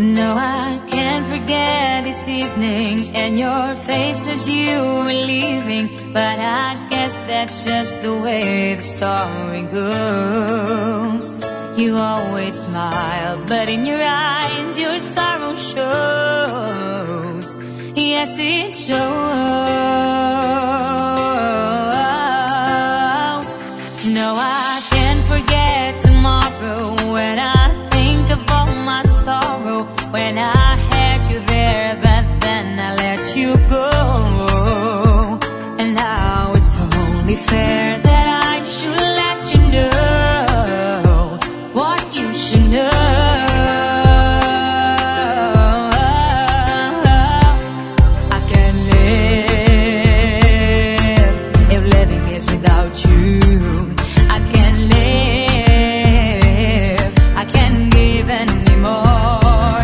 No, I can't forget this evening and your face as you were leaving. But I guess that's just the way the story goes. You always smile, but in your eyes your sorrow shows. Yes, it shows. No, I can't forget tomorrow when I think of all my sorrow. When I had you there, but then I let you go. And now it's only fair that I should let you know what you should know. I can't live if living is without you. I can't live, I can't give anymore.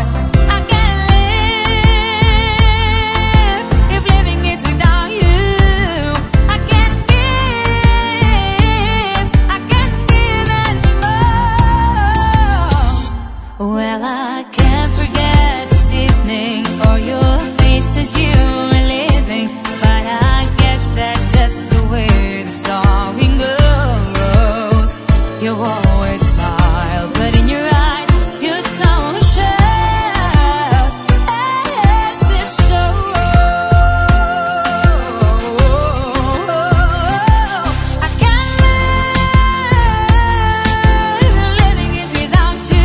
Well, I can't forget this evening or your face as you were leaving. But I guess that's just the way the story goes. You always smile, but in your eyes your sorrow shows. Yes, it shows. I can't live, living is without you.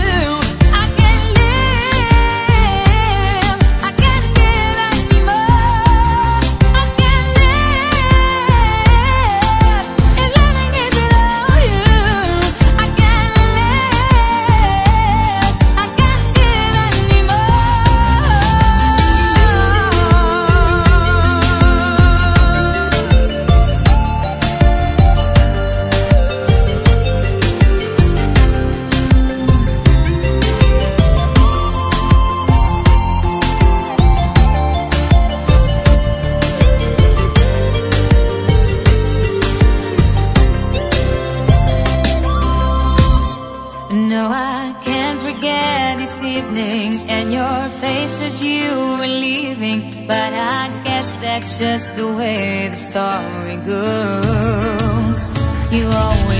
No, I can't forget this evening and your face as you were leaving. But I guess that's just the way the story goes. You always